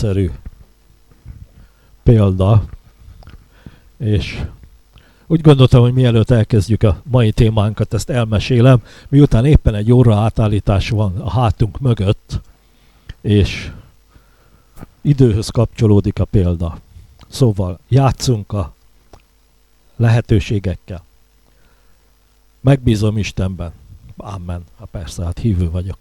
egyszerű példa, és úgy gondoltam, hogy mielőtt elkezdjük a mai témánkat, ezt elmesélem, miután éppen egy óra átállítás van a hátunk mögött, és időhöz kapcsolódik a példa. Szóval játszunk a lehetőségekkel. Megbízom Istenben. Amen. Persze, hát hívő vagyok.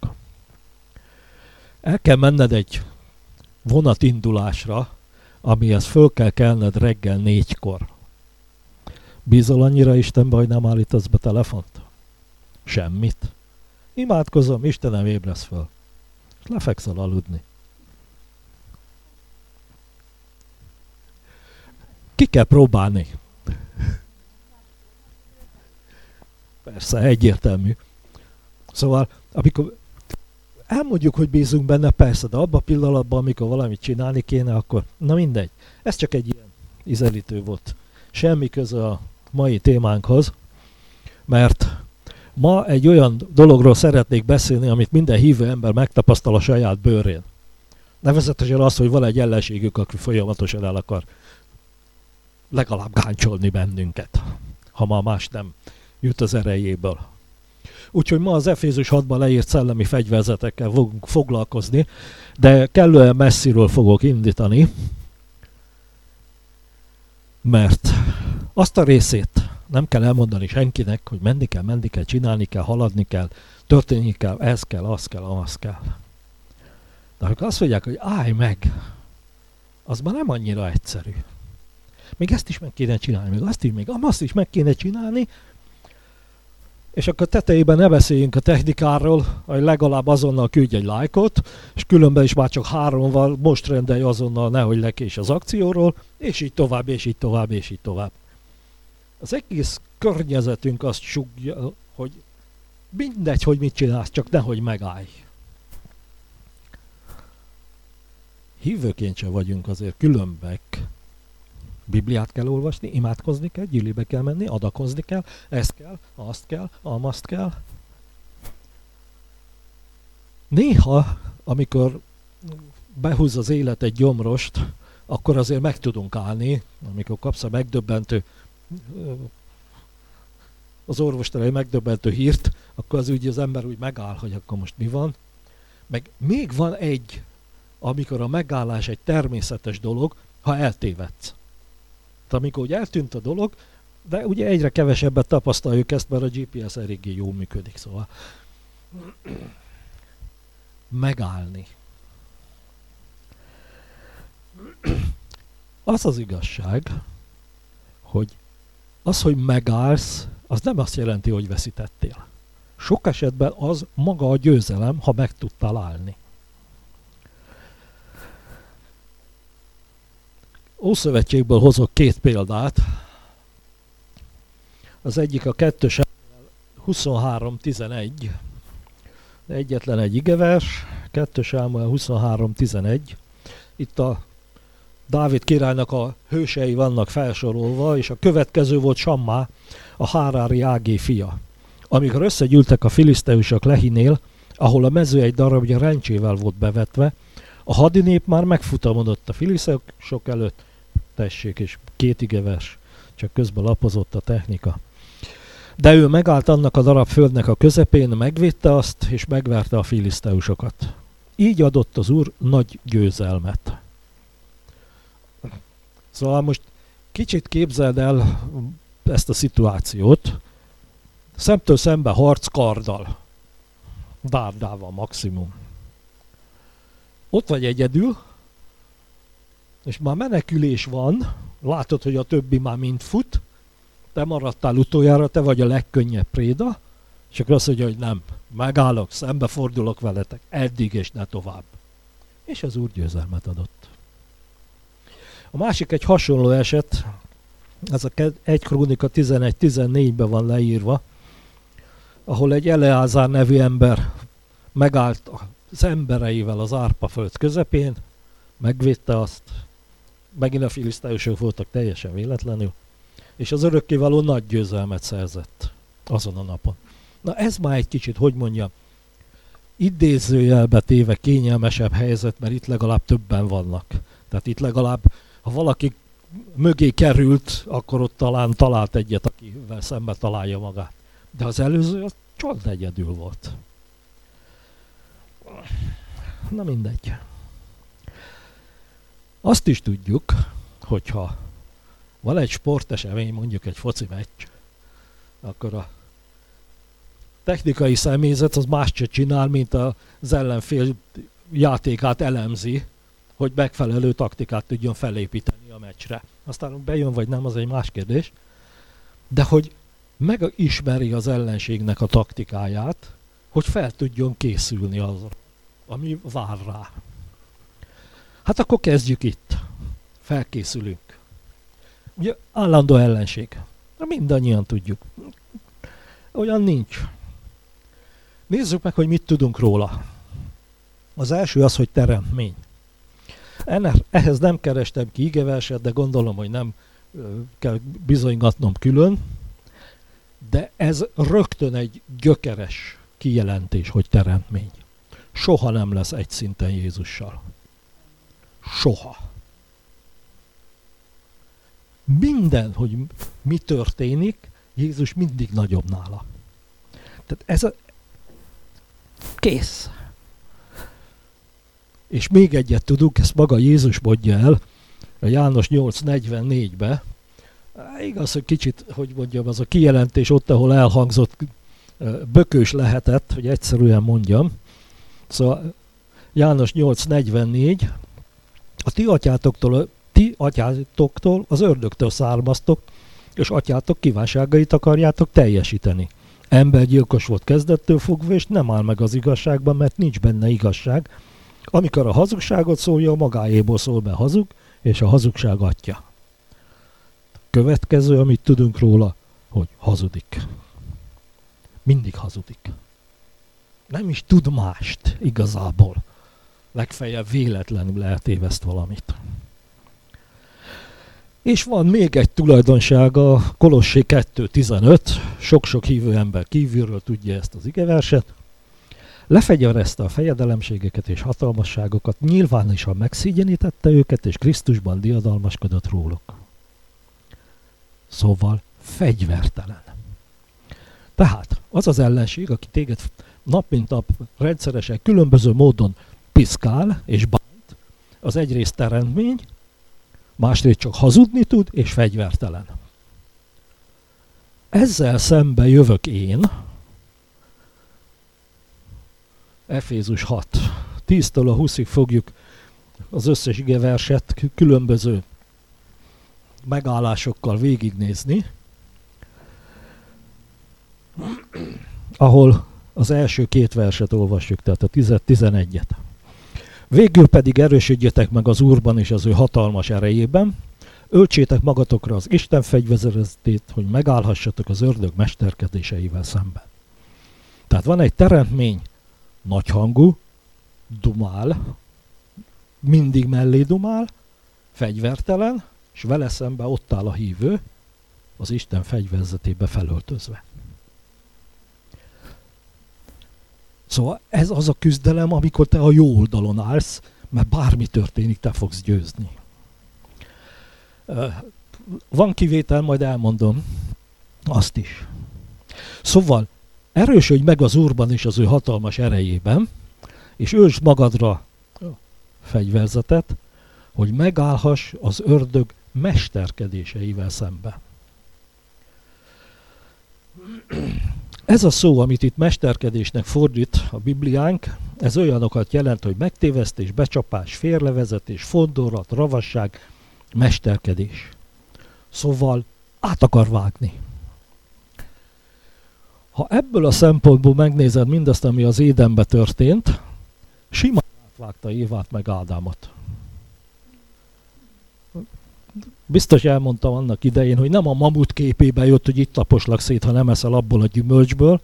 El kell menned egy vonatindulásra, amihez föl kell kelned reggel 4-kor. Bízol annyira Istenbe, hogy nem állítasz be telefont? Semmit. Imádkozom, Istenem, ébresz föl. És lefekszel aludni. Ki kell próbálni. Persze, egyértelmű. Szóval, amikor elmondjuk, hogy bízunk benne, persze, de abban a pillanatban, amikor valamit csinálni kéne, akkor na mindegy. Ez csak egy ilyen ízelítő volt. Semmi köze a mai témánkhoz, mert ma egy olyan dologról szeretnék beszélni, amit minden hívő ember megtapasztal a saját bőrén. Nevezetesen az, hogy van egy ellenségük, aki folyamatosan el akar legalább gáncsolni bennünket, ha ma más nem jut az erejéből. Úgyhogy ma az Efézus 6-ban leírt szellemi fegyverzetekkel fogunk foglalkozni, de kellően messziről fogok indítani, mert azt a részét nem kell elmondani senkinek, hogy menni kell, csinálni kell, haladni kell, történni kell, ez kell, az kell, az kell. De amikor azt mondják, hogy állj meg, az már nem annyira egyszerű. Még ezt is meg kéne csinálni, még azt is meg kéne csinálni, és akkor tetejében ne beszéljünk a technikáról, hogy legalább azonnal küldj egy lájkot, és különben is már csak 3 van, most rendelj azonnal, nehogy lekés az akcióról, és így tovább, és így tovább, és így tovább. Az egész környezetünk azt sugja, hogy mindegy, hogy mit csinálsz, csak nehogy megállj. Hívőként sem vagyunk azért különbek. Bibliát kell olvasni, imádkozni kell, gyűlibe kell menni, adakozni kell, ezt kell, azt kell, amazt kell. Néha, amikor behúz az élet egy gyomrost, akkor azért meg tudunk állni, amikor kapsz a megdöbbentő, az orvostól egy megdöbbentő hírt, akkor az úgy az ember úgy megáll, hogy akkor most mi van. Meg még van egy, amikor a megállás egy természetes dolog, ha eltévedsz. Amikor ugye eltűnt a dolog, de ugye egyre kevesebbet tapasztaljuk ezt, mert a GPS eléggé jól működik, szóval megállni. Az az igazság, hogy az, hogy megállsz, az nem azt jelenti, hogy veszítettél. Sok esetben az maga a győzelem, ha meg tudtál állni. Ószövetségből hozok 2 példát. Az egyik a 2 Sámuel 23:11. Egyetlen egy igevers, 2 Sámuel 23:11. Itt a Dávid királynak a hősei vannak felsorolva, és a következő volt Sammá, a Hárári Ágé fia. Amikor összegyűltek a filiszteusok Lehinél, ahol a mező egy darabja rencsével volt bevetve, a hadinép már megfutamodott a filiszteusok előtt, tessék, és 2 igevers, csak közben lapozott a technika. De ő megállt annak a darab földnek a közepén, megvédte azt, és megverte a filiszteusokat. Így adott az Úr nagy győzelmet. Szóval most kicsit képzeld el ezt a szituációt. Szemtől szembe harc karddal. Dárdával maximum. Ott vagy egyedül, és már menekülés van, látod, hogy a többi már mind fut, te maradtál utoljára, te vagy a legkönnyebb préda, és akkor azt mondja, hogy nem, megállok, szembefordulok veletek, eddig és ne tovább. És az Úr győzelmet adott. A másik egy hasonló eset, ez a 1 Krónika 11-14-ben van leírva, ahol egy Eleázár nevű ember megállt az embereivel az Árpaföld közepén, megvédte azt, megint a filiszteusok voltak teljesen véletlenül, és az örökkévaló nagy győzelmet szerzett azon a napon. Na ez már egy kicsit, hogy mondjam, idézőjelbe téve kényelmesebb helyzet, mert itt legalább többen vannak. Tehát itt legalább, ha valaki mögé került, akkor ott talán talált egyet, akivel szembe találja magát. De az előző az csak egyedül volt. Na mindegy. Azt is tudjuk, hogyha van egy sportesemény, mondjuk egy foci meccs, akkor a technikai személyzet az más se csinál, mint az ellenfél játékát elemzi, hogy megfelelő taktikát tudjon felépíteni a meccsre. Aztán bejön vagy nem, az egy más kérdés. De hogy megismeri az ellenségnek a taktikáját, hogy fel tudjon készülni azra, ami vár rá. Hát akkor kezdjük itt. Felkészülünk. Ugye állandó ellenség. Mindannyian tudjuk. Olyan nincs. Nézzük meg, hogy mit tudunk róla. Az első az, hogy teremtmény. Ehhez nem kerestem ki igeverset, de gondolom, hogy nem kell bizonygatnom külön. De ez rögtön egy gyökeres kijelentés, hogy teremtmény. Soha nem lesz egy szinten Jézussal. Soha. Minden, hogy mi történik, Jézus mindig nagyobb nála. Tehát ez a... Kész. És még egyet tudunk, ezt maga Jézus mondja el, a János 8:44-be. Igaz, hogy kicsit, hogy mondjam, az a kijelentés ott, ahol elhangzott, bökős lehetett, hogy egyszerűen mondjam. Szóval János 8:44, a ti atyátoktól, az ördögtől származtok, és atyátok kívánságait akarjátok teljesíteni. Embergyilkos volt kezdettől fogva, és nem áll meg az igazságban, mert nincs benne igazság. Amikor a hazugságot szólja, a magáéból szól be hazug, és a hazugság atya. Következő, amit tudunk róla, hogy hazudik. Mindig hazudik. Nem is tud mást igazából. Legfeljebb véletlenül eltéveszt valamit. És van még egy tulajdonsága, a Kolossé 2:15, sok-sok hívő ember kívülről tudja ezt az igeverset. Lefegyverezte a fejedelemségeket és hatalmasságokat, nyilvánosan megszégyenítette őket, és Krisztusban diadalmaskodott róluk. Szóval fegyvertelen. Tehát az az ellenség, aki téged nap mint nap rendszeresen különböző módon piszkál és bánt, az egyrészt teremtmény, másrészt csak hazudni tud és fegyvertelen. Ezzel szembe jövök én, Efézus 6. 10-től a 20-ig fogjuk az összes igeverset különböző megállásokkal végignézni, ahol az első két verset olvassuk, tehát a 10-11-et. Végül pedig erősödjetek meg az Úrban és az ő hatalmas erejében, öltsétek magatokra az Isten fegyverzetét, hogy megállhassatok az ördög mesterkedéseivel szemben. Tehát van egy teremtmény, nagyhangú, dumál, mindig mellé dumál, fegyvertelen, és vele szemben ott áll a hívő, az Isten fegyverzetébe felöltözve. Szóval ez az a küzdelem, amikor te a jó oldalon állsz, mert bármi történik, te fogsz győzni. Van kivétel, majd elmondom azt is. Szóval erősödj meg az Úrban és az ő hatalmas erejében, és ősd magadra fegyverzetet, hogy megállhass az ördög mesterkedéseivel szembe. Ez a szó, amit itt mesterkedésnek fordít a Bibliánk, ez olyanokat jelent, hogy megtévesztés, becsapás, félrevezetés, fondorat, ravasság, mesterkedés. Szóval át akar vágni. Ha ebből a szempontból megnézed mindazt, ami az Édenben történt, simán átvágta Évát meg Ádámot. Biztos elmondtam annak idején, hogy nem a mamut képében jött, hogy itt taposlak szét, ha nem eszel abból a gyümölcsből,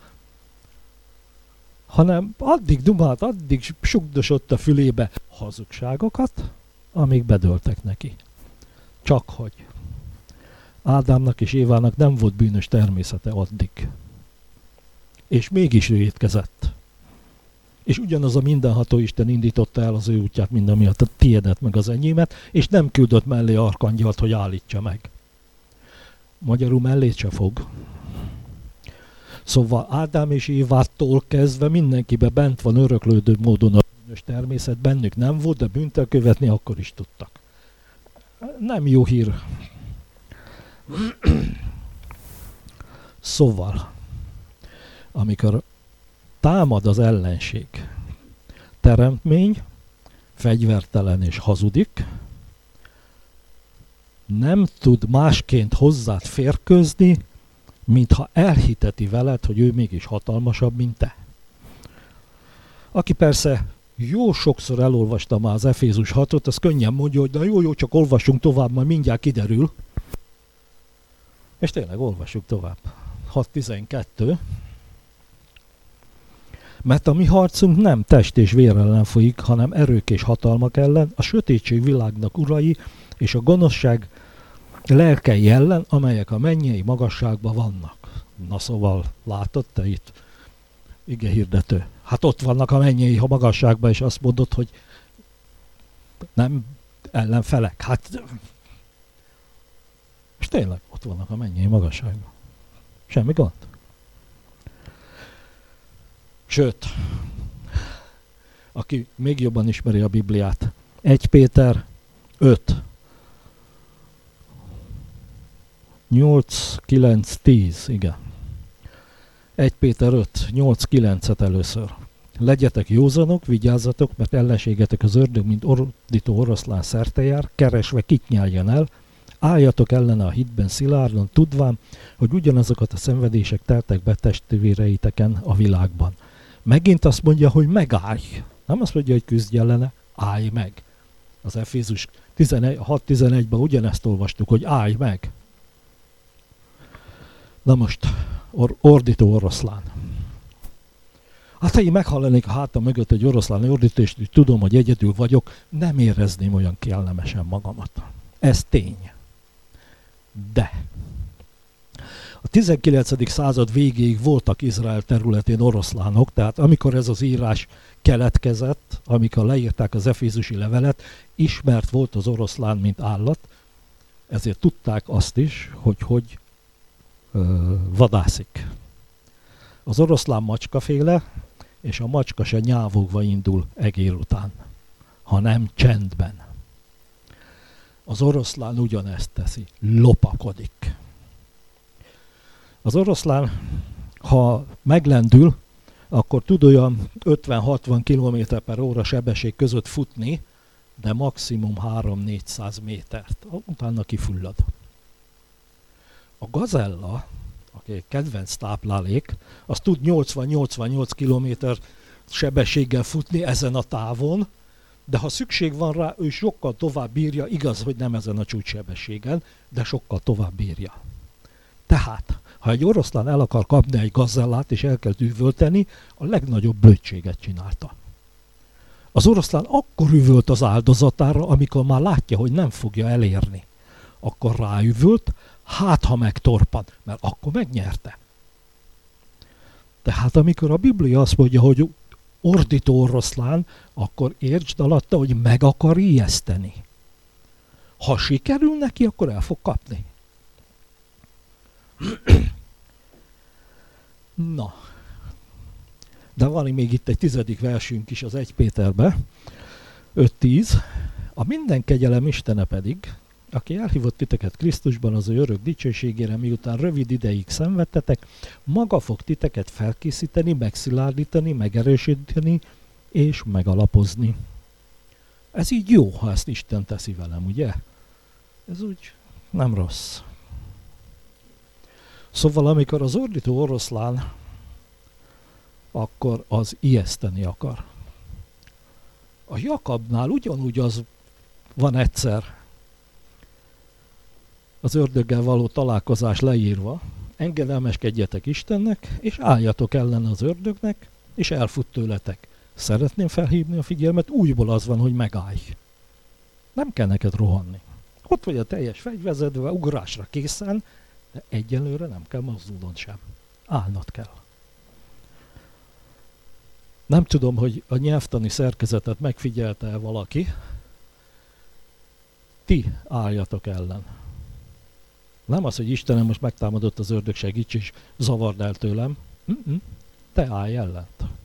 hanem addig dumált, addig sugdosott a fülébe hazugságokat, amíg bedöltek neki. Csak hogy Ádámnak és Évának nem volt bűnös természete addig. És mégis ő étkezett. És ugyanaz a mindenható Isten indította el az ő útját, mind amiatt a tiédet meg az enyémet, és nem küldött mellé arkangyalt, hogy állítsa meg. Magyarul mellét se fog. Szóval Ádám és Évától kezdve mindenkibe bent van öröklődő módon a bűnös természet, bennük nem volt, de bűnt követni akkor is tudtak. Nem jó hír. Szóval, amikor támad az ellenség, teremtmény, fegyvertelen és hazudik, nem tud másként hozzád férkőzni, mintha elhiteti veled, hogy ő mégis hatalmasabb, mint te. Aki persze jó sokszor elolvasta már az Efézus 6-ot, az könnyen mondja, hogy na jó, csak olvassunk tovább, majd mindjárt kiderül. És tényleg olvassuk tovább. 6.12. Mert a mi harcunk nem test és vér ellen folyik, hanem erők és hatalmak ellen, a sötétség világnak urai és a gonoszság lelkei ellen, amelyek a mennyei magasságban vannak. Na szóval, látod te itt, ige hirdető. Hát ott vannak a mennyei magasságban, és azt mondod, hogy nem ellenfelek. Hát, és tényleg ott vannak a mennyei magasságban. Semmi gond. Sőt, aki még jobban ismeri a Bibliát, 1 Péter 5, 8, 9, 10, igen. 1 Péter 5, 8, 9-et először. Legyetek józanok, vigyázzatok, mert ellenségetek az ördög, mint ordító oroszlán szerte jár, keresve kit nyeljen el, álljatok ellene a hitben szilárdan, tudván, hogy ugyanazokat a szenvedések teltek be testvéreiteken a világban. Megint azt mondja, hogy megállj. Nem azt mondja, hogy küzdj ellene, állj meg. Az Efézus 6.11-ben ugyanezt olvastuk, hogy állj meg. Na most, ordító oroszlán. Hát ha én meghallanék a hátam mögött egy oroszlán ordító, és tudom, hogy egyedül vagyok, nem érezném olyan kellemesen magamat. Ez tény. De a 19. század végéig voltak Izrael területén oroszlánok, tehát amikor ez az írás keletkezett, amikor leírták az efézusi levelet, ismert volt az oroszlán, mint állat, ezért tudták azt is, hogy vadászik. Az oroszlán macskaféle, és a macska se nyávogva indul egér után, hanem csendben. Az oroszlán ugyanezt teszi, lopakodik. Az oroszlán, ha meglendül, akkor tud olyan 50-60 km/h sebesség között futni, de maximum 300-400 métert. Utána kifullad. A gazella, aki egy kedvenc táplálék, az tud 80-88 km sebességgel futni ezen a távon, de ha szükség van rá, ő sokkal tovább bírja, igaz, hogy nem ezen a csúcssebességen, de sokkal tovább bírja. Tehát, ha egy oroszlán el akar kapni egy gazellát és el kell üvölteni, a legnagyobb blödséget csinálta. Az oroszlán akkor üvölt az áldozatára, amikor már látja, hogy nem fogja elérni. Akkor ráüvölt, hát ha megtorpan, mert akkor megnyerte. Tehát amikor a Biblia azt mondja, hogy ordító oroszlán, akkor értsd alatta, hogy meg akar ijeszteni. Ha sikerül neki, akkor el fog kapni. Na, de van még itt egy 10. versünk is az 1 Péterbe, 5-10. A minden kegyelem Istene pedig, aki elhívott titeket Krisztusban az ő örök dicsőségére, miután rövid ideig szenvedtetek, maga fog titeket felkészíteni, megszilárdítani, megerősíteni és megalapozni. Ez így jó, ha ezt Isten teszi velem, ugye? Ez úgy nem rossz. Szóval amikor az ordító oroszlán, akkor az ijeszteni akar. A Jakabnál ugyanúgy az van egyszer az ördöggel való találkozás leírva, engedelmeskedjetek Istennek, és álljatok ellen az ördögnek, és elfut tőletek. Szeretném felhívni a figyelmet, újból az van, hogy megállj. Nem kell neked rohanni. Ott vagy a teljes fegyverzedve, ugrásra készen, de egyelőre nem kell mozdulnod sem. Állnod kell. Nem tudom, hogy a nyelvtani szerkezetet megfigyelte valaki. Ti álljatok ellen. Nem az, hogy Istenem most megtámadott az ördög, segíts és zavard el tőlem. Te állj ellen.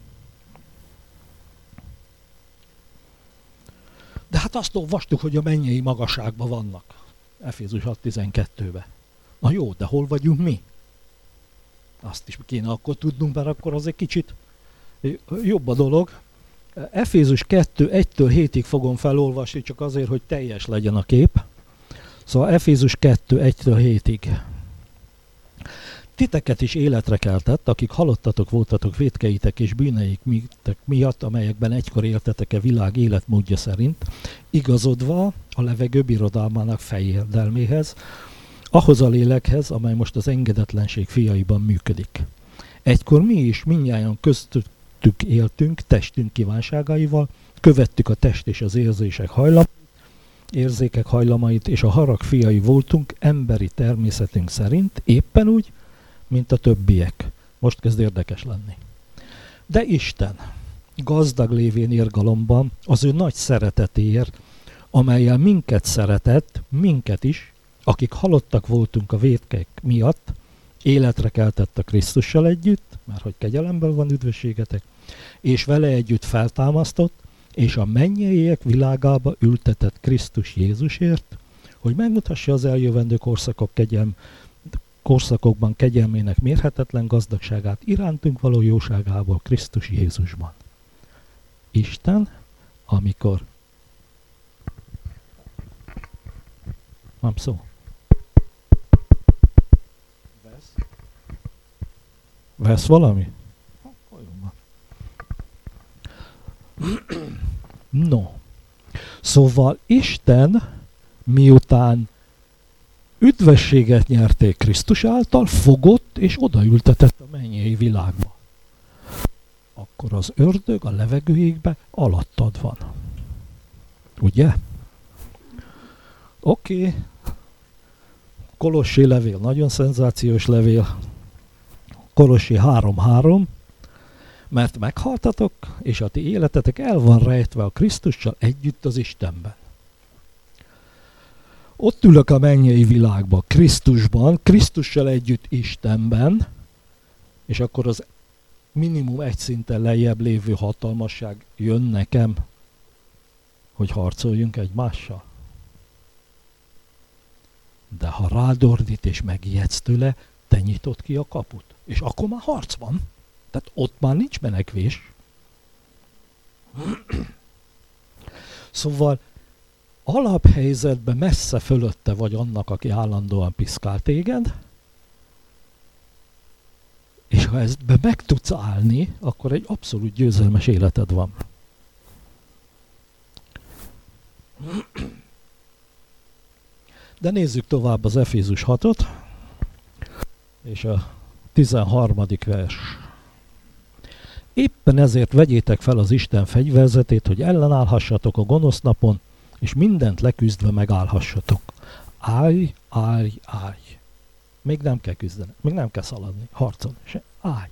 De hát azt olvastuk, hogy a mennyei magasságban vannak. Efézus 6.12-ben. Na jó, de hol vagyunk mi? Azt is kéne akkor tudnunk, mert akkor az egy kicsit jobb a dolog. Efézus 2.1-től 7-ig fogom felolvasni, csak azért, hogy teljes legyen a kép. Szóval Efézus 2.1-től 7-ig. Titeket is életre keltett, akik halottatok voltatok vétkeitek és bűneik miatt, amelyekben egykor éltetek világ életmódja szerint, igazodva a levegő birodalmának fejérdelméhez, ahhoz a lélekhez, amely most az engedetlenség fiaiban működik. Egykor mi is mindnyájan köztük éltünk testünk kívánságaival, követtük a test és az érzékek hajlamait, és a harag fiai voltunk emberi természetünk szerint, éppen úgy, mint a többiek. Most kezd érdekes lenni. De Isten gazdag lévén irgalomban az ő nagy szeretetéért, amellyel minket szeretett, minket is, akik halottak voltunk a vétkek miatt, életre keltett a Krisztussal együtt, mert hogy kegyelemben van üdvösségetek, és vele együtt feltámasztott, és a mennyeiek világába ültetett Krisztus Jézusért, hogy megmutassa az eljövendő korszakokban kegyelmének mérhetetlen gazdagságát irántunk való jóságából Krisztus Jézusban. Isten, amikor... Nem szó. Vesz valami? No. Szóval Isten, miután üdvösséget nyerték Krisztus által, fogott és odaültetett a mennyei világba. Akkor az ördög a levegőjékbe alattad van. Ugye? Oké. Kolossi levél, nagyon szenzációs levél. Kolossi 3.3. Mert meghaltatok, és a ti életetek el van rejtve a Krisztussal együtt az Istenben. Ott ülök a mennyei világban, Krisztusban, Krisztussal együtt Istenben, és akkor az minimum egy szinten lejjebb lévő hatalmasság jön nekem, hogy harcoljunk egymással. De ha rádordít és megijedsz tőle, te nyitod ki a kaput. És akkor már harc van. Tehát ott már nincs menekvés. Szóval alaphelyzetben messze fölötte vagy annak, aki állandóan piszkál téged, és ha ezbe meg tudsz állni, akkor egy abszolút győzelmes életed van. De nézzük tovább az Efézus 6-ot, és a 13. vers. Éppen ezért vegyétek fel az Isten fegyverzetét, hogy ellenállhassatok a gonosz napon, és mindent leküzdve megállhassatok. Állj, állj, állj. Még nem kell küzdeni, még nem kell szaladni, harcolni. Állj.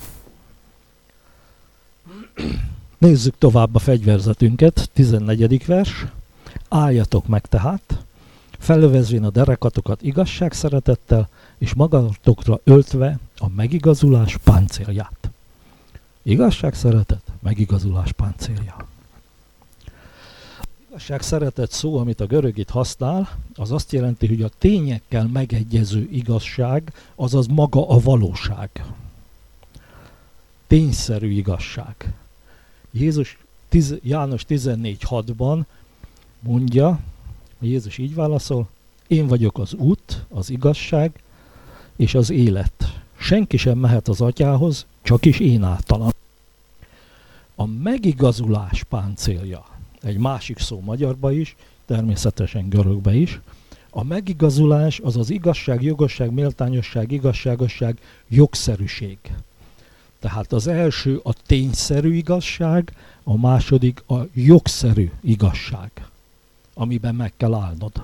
Nézzük tovább a fegyverzetünket, 14. vers. Álljatok meg tehát, felövezvén a derekatokat igazság szeretettel, és magatokra öltve a megigazulás páncélját. Igazság szeretet, megigazulás páncélja. Igazság szeretet szó, amit a görög itt használ, az azt jelenti, hogy a tényekkel megegyező igazság, azaz maga a valóság. Tényszerű igazság. János 14.6-ban mondja, Jézus így válaszol, én vagyok az út, az igazság és az élet. Senki sem mehet az atyához, csak is én általam. A megigazulás páncélja, egy másik szó magyarba is, természetesen görögbe is, a megigazulás az az igazság, jogosság, méltányosság, igazságosság, jogszerűség. Tehát az első a tényszerű igazság, a második a jogszerű igazság, amiben meg kell állnod.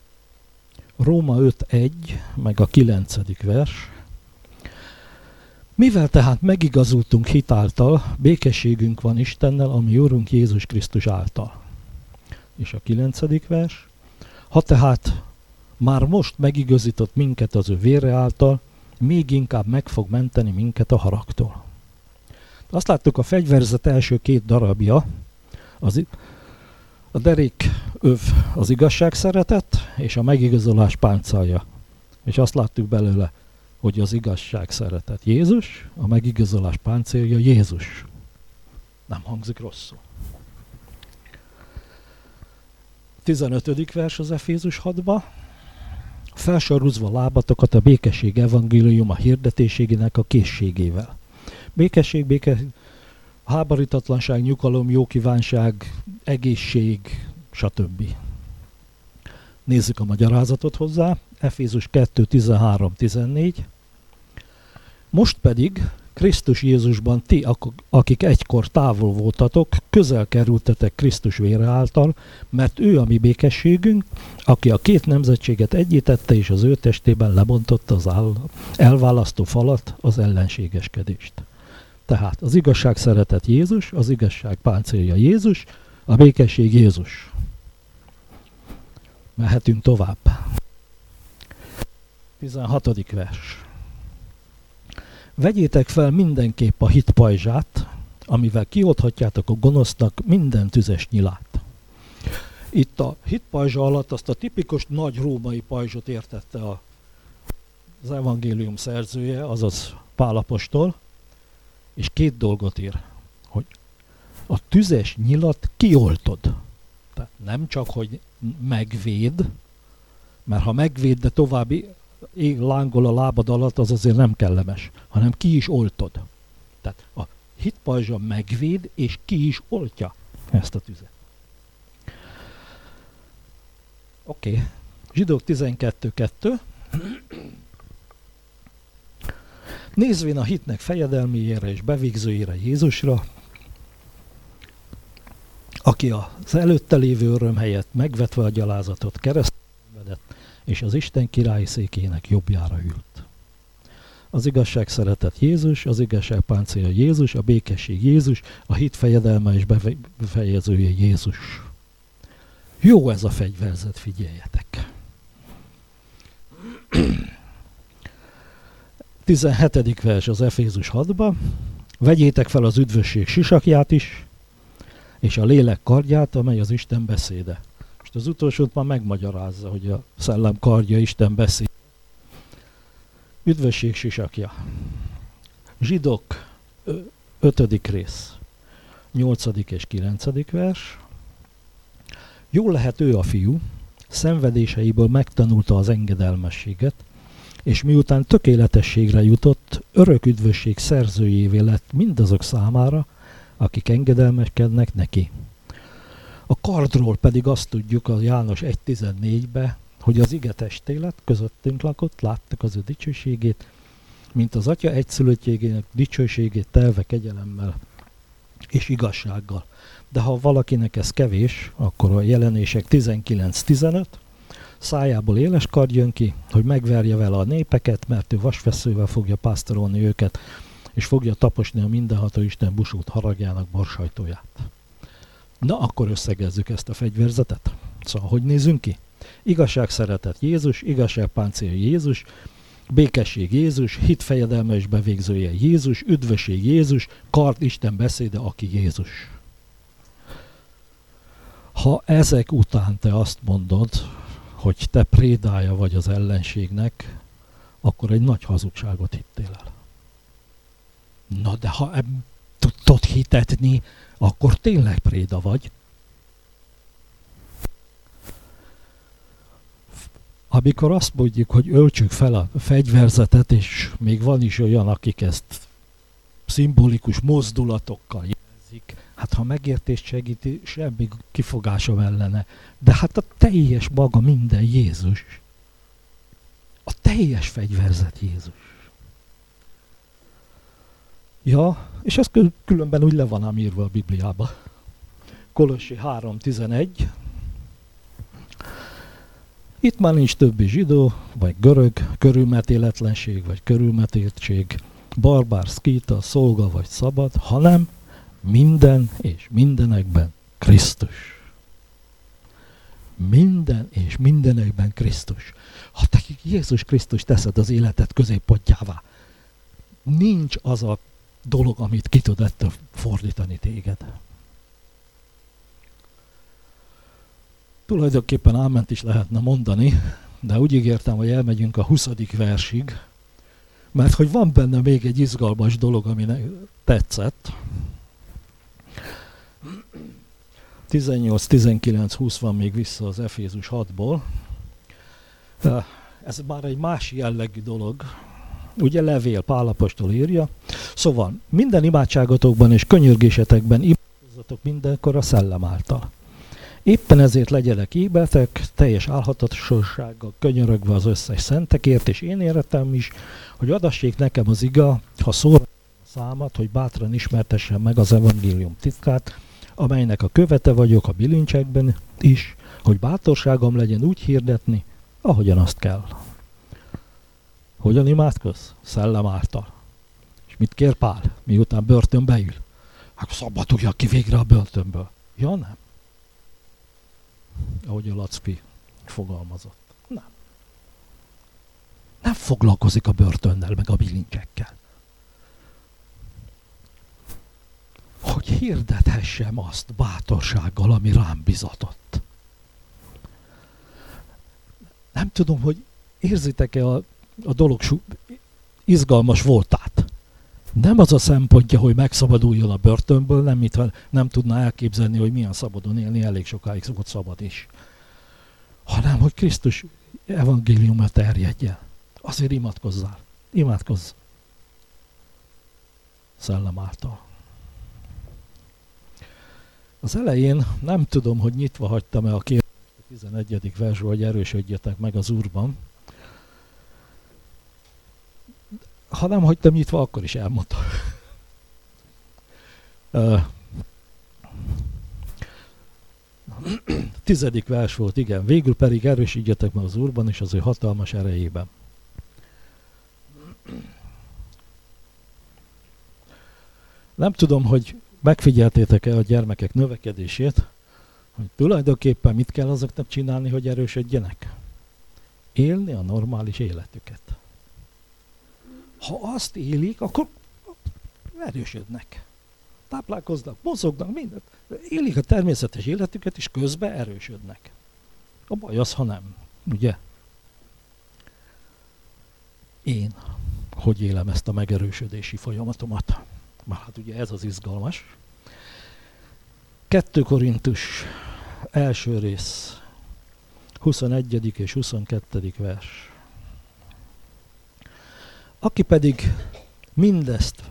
Róma 5.1, meg a 9. vers. Mivel tehát megigazultunk hitáltal, békességünk van Istennel, ami Úrunk Jézus Krisztus által. És a 9. vers. Ha tehát már most megigazított minket az ő vére által, még inkább meg fog menteni minket a haragtól. Azt láttuk, a fegyverzet első 2 darabja, a derék öv az igazságszeretet, és a megigazolás páncélja. És azt láttuk belőle, hogy az igazságszeretet Jézus, a megigazolás páncélja Jézus. Nem hangzik rosszul. 15. vers az Efézus 6-ba. Felsorúzva lábatokat a békesség evangéliuma hirdetésének a készségével. Békesség, háborítatlanság, nyugalom, jókívánság, egészség, stb. Nézzük a magyarázatot hozzá. Efézus 2, 13-14. Most pedig Krisztus Jézusban ti, akik egykor távol voltatok, közel kerültetek Krisztus vére által, mert ő a mi békességünk, aki a 2 nemzetséget egyítette, és az ő testében lebontotta az elválasztó falat, az ellenségeskedést. Tehát az igazság szeretet Jézus, az igazság páncélja Jézus, a békesség Jézus. Mehetünk tovább. 16. vers. Vegyétek fel mindenképp a hit pajzsát, amivel kiolthatjátok a gonosznak minden tüzes nyilát. Itt a hit pajzsa alatt azt a tipikus nagy római pajzsot értette az evangélium szerzője, azaz Pál apostol, és 2 dolgot ír, hogy a tüzes nyilat kioltod. Tehát nem csak, hogy megvéd, mert ha megvéd, de további lángol a lábad alatt, az azért nem kellemes, hanem ki is oltod. Tehát a hitpajzsa megvéd, és ki is oltja ezt a tüzet. Oké. Zsidók 12.2. Nézvén a hitnek fejedelméjére és bevégzőjére Jézusra, aki az előtte lévő öröm helyett megvetve a gyalázatot keresztre szenvedett, és az Isten királyi székének jobbjára ült. Az igazság szeretet Jézus, az igazság páncélja Jézus, a békesség Jézus, a hit fejedelme és befejezője Jézus. Jó ez a fegyverzet, figyeljetek! 17. vers az Efézus 6-ba. Vegyétek fel az üdvösség sisakját is, és a lélek kardját, amely az Isten beszéde. Most az utolsót már megmagyarázza, hogy a szellem kardja Isten beszéde. Üdvösség sisakja. Zsidók 5. rész, 8. és 9. vers. Jól lehet ő a fiú, szenvedéseiből megtanulta az engedelmességet, és miután tökéletességre jutott, örök üdvösség szerzőjévé lett mindazok számára, akik engedelmeskednek neki. A kardról pedig azt tudjuk a János 1.14-be, hogy az ige testélet közöttünk lakott, láttak az ő dicsőségét, mint az Atya egyszülöttjégének dicsőségét telve kegyelemmel és igazsággal. De ha valakinek ez kevés, akkor a Jelenések 19.15, szájából éles kard jön ki, hogy megverje vele a népeket, mert ő vasfeszővel fogja pásztorolni őket, és fogja taposni a mindenható Isten busót haragjának borsajtóját. Na, akkor összegezzük ezt a fegyverzetet. Szóval, hogy nézzünk ki? Igazság szeretet Jézus, igazság páncélja Jézus, békesség Jézus, hit fejedelme és bevégzője Jézus, üdvösség Jézus, kard Isten beszéde, aki Jézus. Ha ezek után te azt mondod, hogy te prédája vagy az ellenségnek, akkor egy nagy hazugságot hittél el. Na de ha tudod hitetni, akkor tényleg préda vagy. Amikor azt mondjuk, hogy öltsük fel a fegyverzetet, és még van is olyan, akik ezt szimbolikus mozdulatokkal jelzik, hát ha megértést segíti, semmi kifogásom ellene. De hát a teljes maga minden Jézus. A teljes fegyverzet Jézus. Ja, és ez különben úgy le van ám írva a Bibliába. Kolossi 3.11. Itt már nincs többi zsidó, vagy görög, körülmetéletlenség, vagy körülmetéltség, barbár, szkíta, szolga vagy szabad, hanem minden és mindenekben Krisztus. Minden és mindenekben Krisztus. Ha te Jézus Krisztus teszed az életed középpontjává, nincs az a dolog, amit ki tud ettől fordítani téged. Tulajdonképpen áment is lehetne mondani, de úgy ígértem, hogy elmegyünk a 20. versig, mert hogy van benne még egy izgalmas dolog, ami tetszett. 18, 19, 20 van még vissza az Efézus 6-ból. Ez már egy más jellegű dolog. Ugye levél, Pál apostol írja. Szóval minden imádságotokban és könyörgésetekben imádkozzatok mindenkor a Szellem által. Éppen ezért legyenek ébetek, teljes álhatatossággal könyörögve az összes szentekért, és én éretem is, hogy adassék nekem az iga, ha szóra a számat, hogy bátran ismertessem meg az evangélium titkát, amelynek a követe vagyok a bilincsekben is, hogy bátorságom legyen úgy hirdetni, ahogyan azt kell. Hogyan imádkozz? Szellem által. És mit kér Pál, miután börtönbe ül? Hát szabaduljak ki végre a börtönből. Ja, nem. Ahogy a Lacpi fogalmazott. Nem. Nem foglalkozik a börtönnel, meg a bilincsekkel. Hogy hirdethessem azt bátorsággal, ami rám bizatott. Nem tudom, hogy érzitek-e a dolog izgalmas voltát. Nem az a szempontja, hogy megszabaduljon a börtönből, nem tudná elképzelni, hogy milyen szabadon élni, elég sokáig volt szabad is. Hanem, hogy Krisztus evangéliuma terjedjen. Azért imádkozzál. Imádkozz. Szellem által. Az elején nem tudom, hogy nyitva hagytam-e a kérdést a 11. versből, hogy erősödjetek meg az Úrban. Ha nem hagytam nyitva, akkor is elmondtam. 10. vers volt, igen. Végül pedig erősödjetek meg az Úrban és az ő hatalmas erejében. Nem tudom, hogy megfigyeltétek-e a gyermekek növekedését, hogy tulajdonképpen mit kell azoknak csinálni, hogy erősödjenek? Élni a normális életüket. Ha azt élik, akkor erősödnek. Táplálkoznak, mozognak, mindent. Élik a természetes életüket, és közben erősödnek. A baj az, ha nem. Ugye? Én hogy élem ezt a megerősödési folyamatomat? Már hát ugye ez az izgalmas. 2 Korintus első rész, 21. és 22. vers. Aki pedig mindezt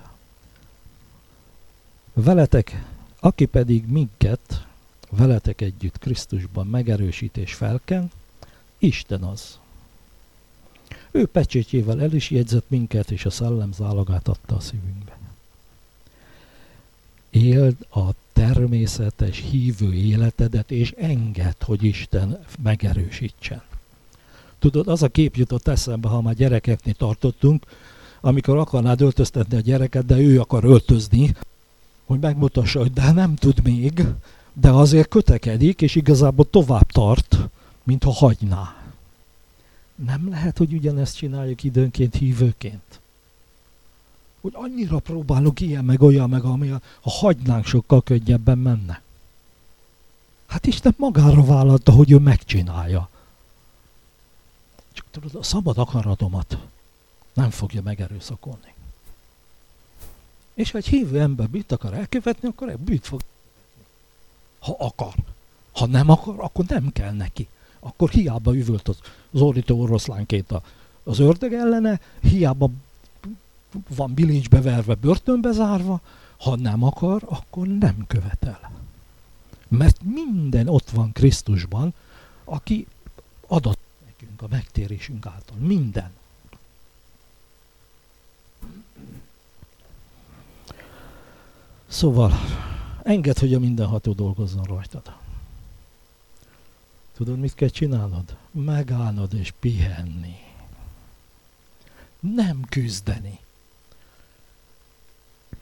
aki pedig minket veletek együtt Krisztusban megerősít és felken, Isten az. Ő pecsétjével el is jegyzett minket, és a szellem zálogát adta a szívünkbe. Éld a természetes hívő életedet, és engedd, hogy Isten megerősítsen. Tudod, az a kép jutott eszembe, ha már gyerekeknél tartottunk, amikor akarnád öltöztetni a gyereket, de ő akar öltözni, hogy megmutassa, hogy de nem tud még, de azért kötekedik, és igazából tovább tart, mint ha hagyná. Nem lehet, hogy ugyanezt csináljuk időnként hívőként. Hogy annyira próbálunk ilyen, meg olyan, meg ami, ha hagynánk, sokkal könnyebben menne. Hát Isten magára vállalta, hogy ő megcsinálja. Csak tudod, a szabad akaratomat nem fogja megerőszakolni. És ha egy hívő ember bűnt akar elkövetni, akkor egy bűnt fog. Ha akar. Ha nem akar, akkor nem kell neki. Akkor hiába üvölt az ordító oroszlánként az ördög ellene, hiába van bilincsbe verve, börtönbe zárva, ha nem akar, akkor nem követel. Mert minden ott van Krisztusban, aki adott nekünk a megtérésünk által. Minden. Szóval, engedd, hogy a mindenható dolgozzon rajtad. Tudod, mit kell csinálnod? Megállnod és pihenni. Nem küzdeni.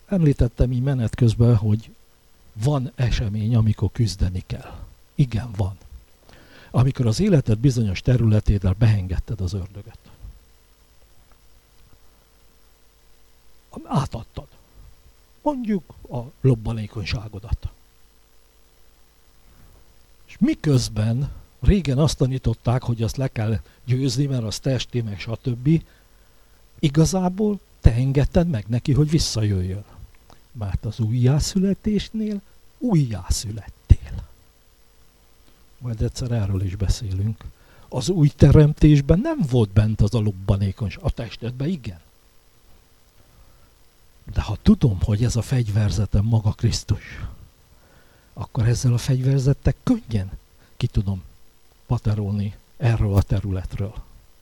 Említettem így menet közben, hogy van esemény, amikor küzdeni kell. Igen, van. Amikor az életed bizonyos területéről beengedted az ördögöt. Átadtad. Mondjuk a lobbanékonyságodat. És miközben régen azt tanították, hogy azt le kell győzni, mert az testi, meg stb. Igazából te engedted meg neki, hogy visszajöjjön. Mert az újjászületésnél újjászülettél. Majd egyszer erről is beszélünk. Az új teremtésben nem volt bent az a lobbanékonyság. A testedben igen. De ha tudom, hogy ez a fegyverzetem maga Krisztus, akkor ezzel a fegyverzettel könnyen ki tudom paterolni erről a területről.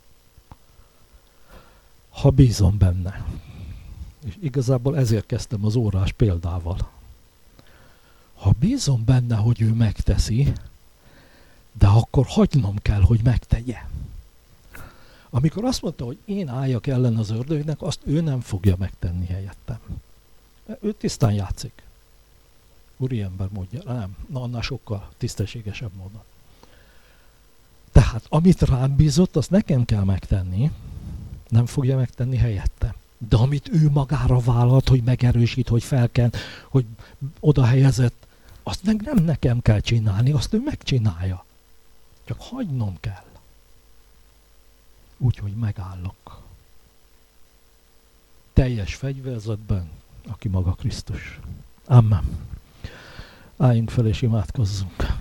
Ha bízom benne. És igazából ezért kezdtem az órás példával. Ha bízom benne, hogy ő megteszi, de akkor hagynom kell, hogy megtegye. Amikor azt mondta, hogy én álljak ellen az ördögnek, azt ő nem fogja megtenni helyettem. Ő tisztán játszik. Úriember módja. Nem, annál sokkal tisztességesebb módon. Tehát amit rám bízott, azt nekem kell megtenni, nem fogja megtenni helyettem. De amit ő magára vállalt, hogy megerősít, hogy felkent, hogy oda helyezett, azt meg nem nekem kell csinálni, azt ő megcsinálja. Csak hagynom kell. Úgyhogy megállok. Teljes fegyverzetben, aki maga Krisztus. Amen. Álljunk fel és imádkozzunk.